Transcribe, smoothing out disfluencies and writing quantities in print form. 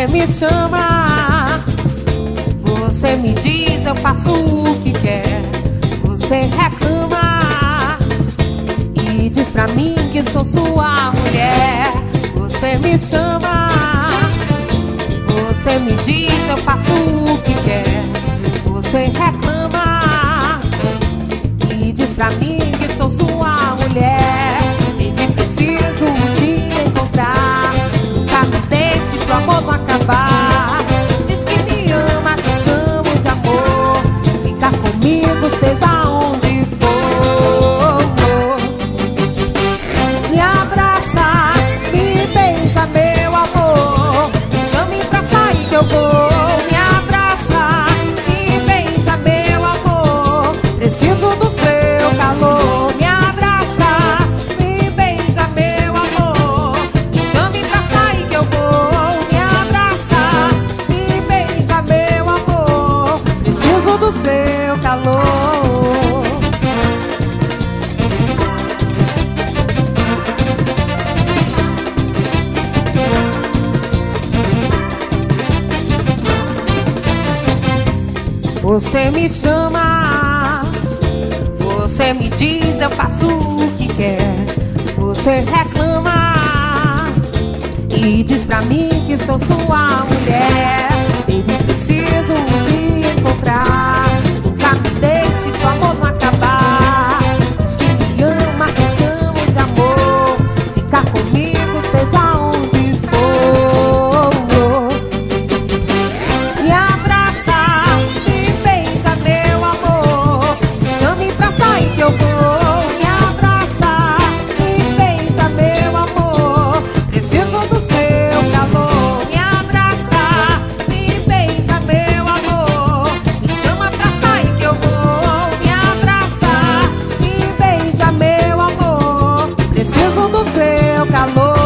Você me chama, você me diz, eu faço o que quer. Você reclama e diz pra mim que sou sua mulher. Você me chama, você me diz, eu faço o que quer. Você reclama e diz pra mim que sou sua mulher. Baby, preciso te encontrar, nunca me deixe pro amor não acabar. Diz que me ama, te chamo de amor, fica comigo seja onde for. Me abraça, me beija meu amor, me chame pra sair que eu vou. Me abraça, me beija meu amor, preciso do seu calor. Me abraça, me beija meu amor, me chame pra sair que eu vou. Me abraça, me beija meu amor, preciso do seu calor. Você me chama, você me diz, eu faço o que quer. Você reclama e diz pra mim que sou sua mulher. Baby, preciso te encontrar, nunca me deixe pro amor não acabar. Diz que me ama, te chamo de amor, fica comigo seja onde for. Me abraça, me beija meu amor, me chame pra sair que eu vou. Me abraça, me beija meu amor, preciso do seu calor. Me abraça, me beija meu amor, me chama pra sair que eu vou. Me abraça, me beija meu amor, preciso do seu calor.